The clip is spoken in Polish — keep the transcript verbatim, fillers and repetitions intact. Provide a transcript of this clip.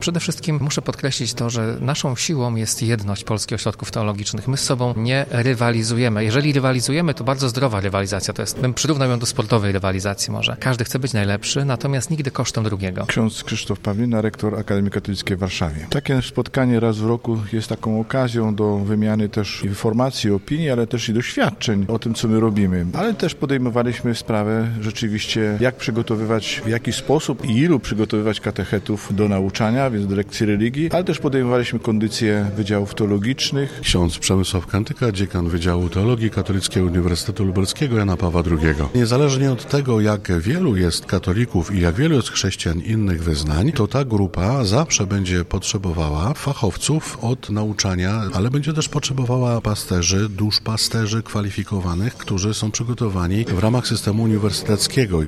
Przede wszystkim muszę podkreślić to, że naszą siłą jest jedność polskich ośrodków teologicznych. My z sobą nie rywalizujemy. Jeżeli rywalizujemy, to bardzo zdrowa rywalizacja. To jest, bym przyrównał ją do sportowej rywalizacji może. Każdy chce być najlepszy, natomiast nigdy kosztem drugiego. Ksiądz Krzysztof Pawlina, rektor Akademii Katolickiej w Warszawie. Takie spotkanie raz w roku jest taką okazją do wymiany też informacji, opinii, ale też i doświadczeń o tym, co my robimy. Ale też podejmowaliśmy sprawę rzeczywiście, jak przygotowywać, w jaki sposób i ilu przygotowywać katechetów do nauczania, więc do lekcji religii, ale też podejmowaliśmy kondycję wydziałów teologicznych. Ksiądz Przemysław Kantyka, dziekan Wydziału Teologii Katolickiego Uniwersytetu Lubelskiego Jana Pawła drugiego. Niezależnie od tego, jak wielu jest katolików i jak wielu jest chrześcijan innych wyznań, to ta grupa zawsze będzie potrzebowała fachowców od nauczania, ale będzie też potrzebowała pasterzy, duszpasterzy kwalifikowanych, którzy są przygotowani w ramach systemu uniwersyteckiego.